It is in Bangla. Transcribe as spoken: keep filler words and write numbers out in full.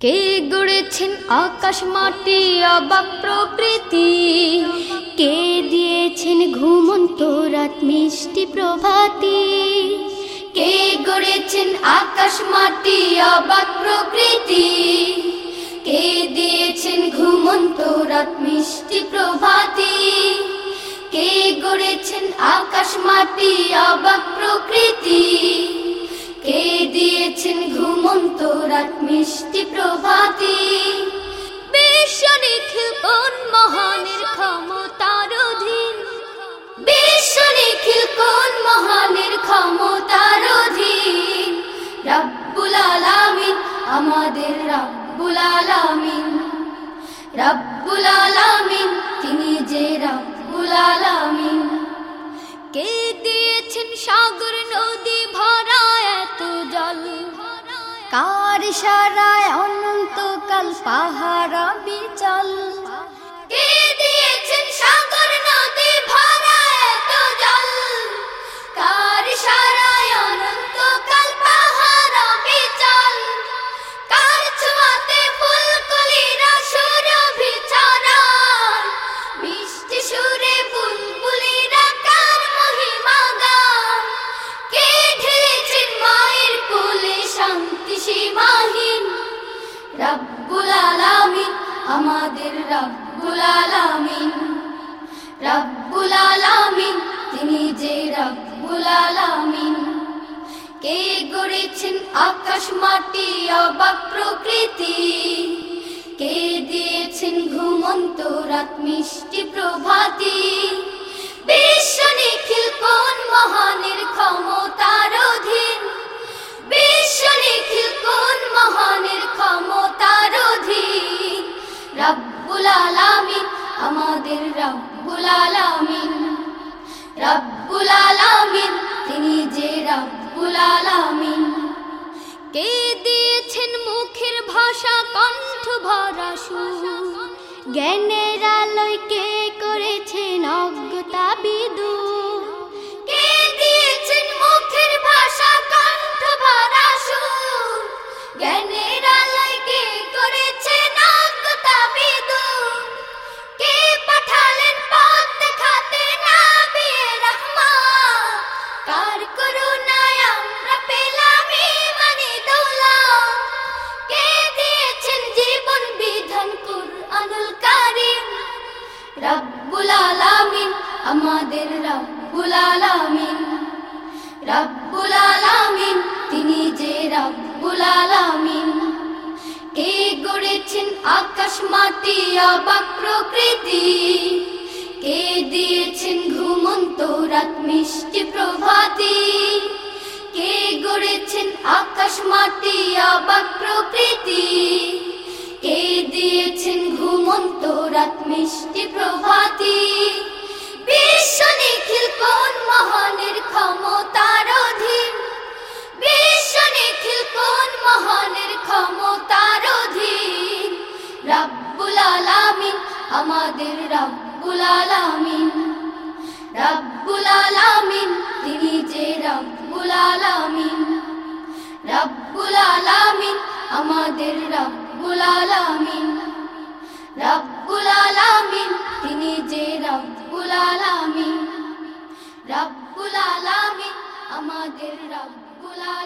কে গড়েছেন আকাশ মাটি অবাক প্রকৃতি, কে দিয়েছেন ঘুমন্ত রাত মিষ্টি প্রভাতি। কে গড়েছেন আকাশ মাটি অবাক প্রকৃতি, কে দিয়েছেন ঘুমন্ত রাত মিষ্টি প্রভাতি। কে গড়েছেন আকাশ মাটি অবাক প্রকৃতি, কে দিয়েছেন ঘুমন্ত রাত মিষ্টি প্রভাতি। বিশ্ব নিখিল কোন মহানের ক্ষমতার অধীন, বিশ্ব নিখিল কোন মহানের ক্ষমতার অধীন। রব্বুল আলামিন আমাদের রব্বুল আলামিন, রব্বুল আলামিন তিনি যে রব্বুল আলামিন। কে দিয়েছেন সাগর নদী ভরা এত জল, কার ইশারায় অনন্তকাল পাহাড় বিচল। কে দিয়েছেন সাগর নদী ভরা এত জল, কার ইশারায় অনন্তকাল পাহাড় বিচল। কার ছোঁয়াতে ফুলকলিরা সুরভি ছড়ায়, মিষ্টি সুরে বুলবুলিরা কার মহিমা গায়। কে ঢেলেছেন মায়ের কোলে শান্তি সীমাহীন, রব্বুল আলামিন আমাদের রব্বুল আলামিন, রব্বুল আলামিন তিনি যে রব্বুল আলামিন। কে গড়েছেন আকাশ মাটি অবাক প্রকৃতি, কে দিয়েছেন ঘুমন্ত রাত মিষ্টি প্রভাতি। বিশ্ব নিখিল কোন মহানের ক্ষমতার অধীন, বিশ্ব নিখিল কোন মহানের ক্ষমতার অধীন। রব্বুল আলামিন আমাদের রব্বুল আলামিন, রব্বুল আলামিন তিনি যে রব্বুল আলামিন। কে দিয়েছেন মুখের ভাষা কণ্ঠ ভরা সুর, জ্ঞানের আলোয় কে করেছেন অজ্ঞতা বিদূর। কে দিয়েছেন মুখের ভাষা কণ্ঠ ভরা সুর, জ্ঞানের আলোয় কে করেছেন অজ্ঞতা বিদূর। কে পাঠালেন পথ দেখাতে নবিয়ে রাহমাত, কার করুণায় আমরা পেলাম ঈমানি দৌলত। কে দিয়েছেন জীবন বিধান কুরআনুল কারীম, রব্বুল আলামিন আমাদের রব্বুল আলামিন, রব্বুল আলামিন তিনি যে রব্বুল আলামিন। কে গড়েছেন আকাশ মাটি অবাক প্রকৃতি, কে দিয়েছেন ঘুমন্ত রাত মিষ্টি প্রভাতি। কে গড়েছেন আকাশ মাটি অবাক প্রকৃতি, কে দিয়েছেন ঘুমন্ত রাত মিষ্টি প্রভাতি। বিশ্ব নিখিল কোন মহানের ক্ষমতার অধীন, বিশ্ব নিখিল কোন মহানের ক্ষমতার অধীন। রব্বুল আলামিন আমাদের রব্বুল আলামিন, রব্বুল আলামিন তিনি যে রব্বুল আলামিন, রব্বুল আলামিন আমাদের রব্বুল আলামিন, রব্বুল আলামিন তিনি যে রব্বুল আলামিন, রব্বুল আলামিন আমাদের রব্বুল আলামিন।